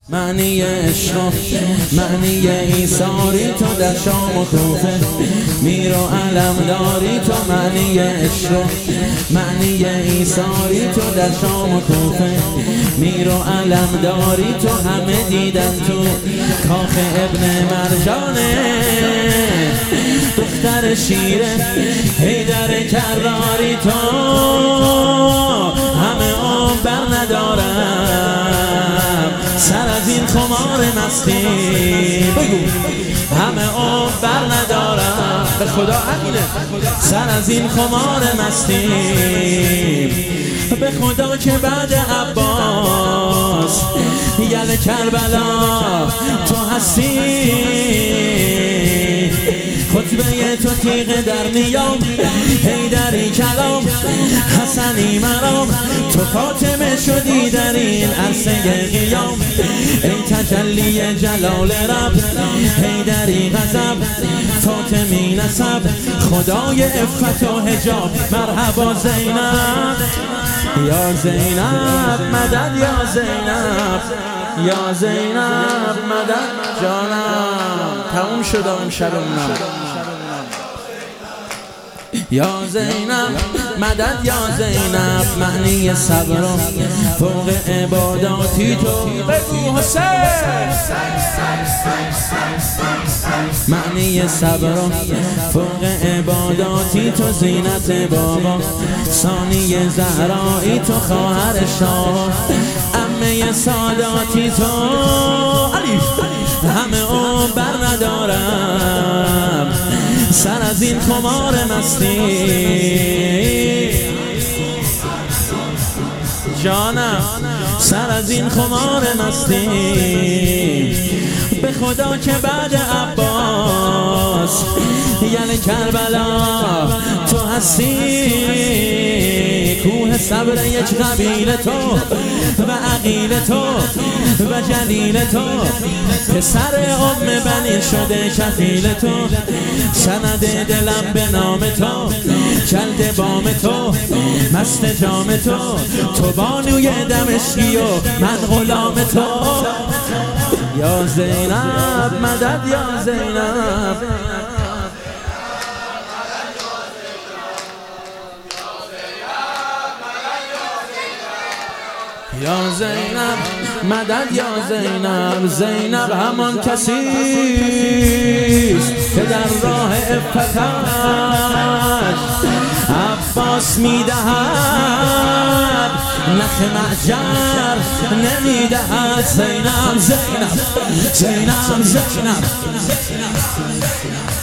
معنی عشق معنی ایثاری تو در شام و کوفه، میر و علمداری تو. معنی عشق معنی ایثاری تو در شام و کوفه، میر و علمداری تو. همه دیدن تو کاخ ابن مرجانه، دختر شیره حیدر کراری تو. همه عمر بر ندارم سر از این خمار مستی، بگو همه عمر بر ندارم، به خدا همینه، سر از این خمار مستی. به خدا که بعد عباس یل کربلا تو هستی، خطبه تو تیغ در نیام، حیدری کلام، حسنی مرام، تو فاطمه شدی در این عرصه قیام. ای تجلی جلال رب، حیدری غضب، فاطمی نسب، خدای عفت و حجاب. مرحبا زینب یا زینب مدد، یا زینب یا زینب مدد. جانم تموم شد امشبمون. یا زینب مدد، یا زینب معنی صبر فوق عباداتی تو. بگو حسین معنی صبر فوق عباداتی تو. زینت بابا ثانی زهرایی تو، خواهر شاه عمه ساداتی تو. همه عمر بر ندارم سر از این خمار مستی، جانم سر از این خمار مستی. به خدا که بعد عباس یل کربلا تو هستی، کوه صبر یک قبیله تو و عقیل تو و جلیل تو. پسر ام بنی شده کفیل تو، سند دلم به نام تو، جلد بام تو، مست جام تو. تو بانوی دمشقی و من غلام تو. یا زینب مدد، یا زینب یا زینب مدد، یا زینب. زینب همان کسیست که در راه عفتش عباس میدهد، نخ معجر نمیدهد. زینب زینب زینب زینب